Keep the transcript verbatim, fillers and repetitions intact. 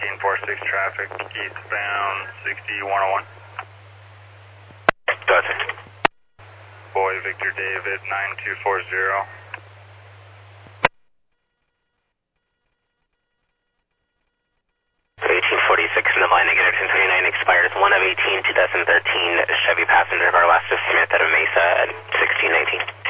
eighteen forty-six traffic, eastbound sixty-one oh one. Gotcha. Boy Victor David nine two four zero. eighteen forty-six in the line, negative ten twenty-nine expires one of eighteen, twenty thirteen Chevy passenger car last to Smith at a Mesa at sixteen nineteen.